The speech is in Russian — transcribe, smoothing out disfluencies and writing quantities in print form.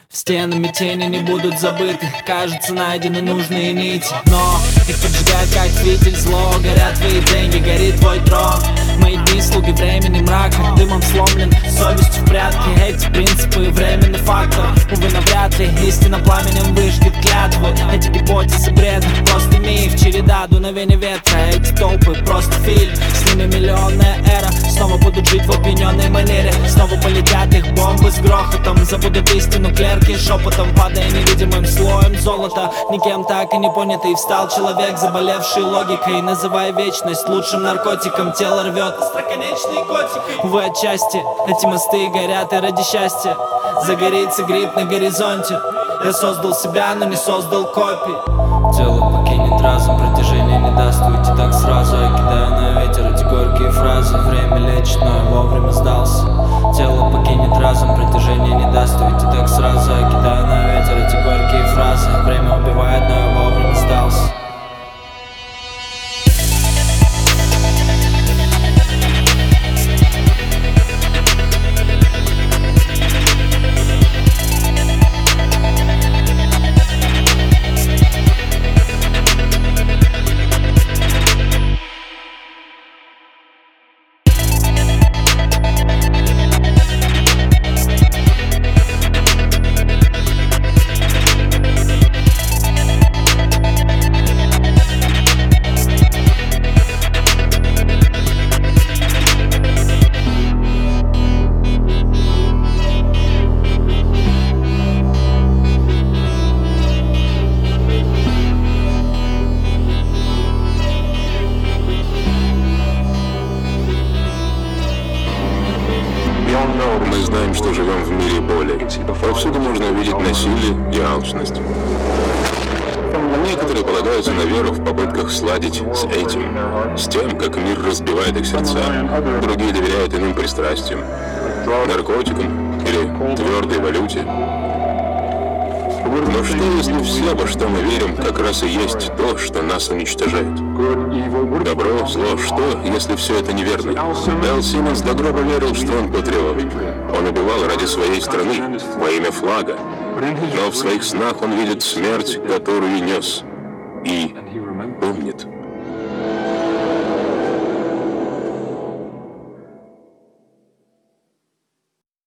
Стенами тени не будут забыты, кажется, найдены нужные нити. Но их поджигает, как фитиль зло. Горят твои деньги, горит твой трон. Мои дни слуги времени мрака, дымом сломлен, совестью в прятки. Эти принципы временный фактор, увы, навряд ли истина пламенем выжгет клятвы. Эти гипотезы бред, просто миф, череда дуновений ветра. Эти толпы просто фильм, с ними миллионная эра. Снова будут жить в опьяненной манере, снова полетят их бомбы с грохотом. Забудут истину клерки шепотом, падая невидимым слоем золота. Никем так и не понятый встал человек, заболевший логикой, называя вечность лучшим наркотиком. Тело рвет остроконечной готикой. Увы, отчасти эти мосты горят и ради счастья загорится гриб на горизонте. Я создал себя, но не создал копий. Тело покинет разум, протяжение не даст уйти так сразу. Я кидаю на ветер эти горькие фразы. Время лечит, но я вовремя сдался. Тело покинет разум, протяжение не даст уйти так сразу. Я кидаю на ветер эти горькие фразы. Время убивает, но я вовремя сдался. Мы знаем, что живем в мире боли. Повсюду можно увидеть насилие и алчность. Некоторые полагаются на веру в попытках сладить с этим, с тем, как мир разбивает их сердца. Другие доверяют иным пристрастиям, наркотикам или твердой валюте. Но что, если все, во что мы верим, как раз и есть то, что нас уничтожает? Добро, зло, что, если все это неверно? Дэл Симмонс до гроба верил, что он патриот. Он убивал ради своей страны, во имя флага. Но в своих снах он видит смерть, которую нес. И помнит.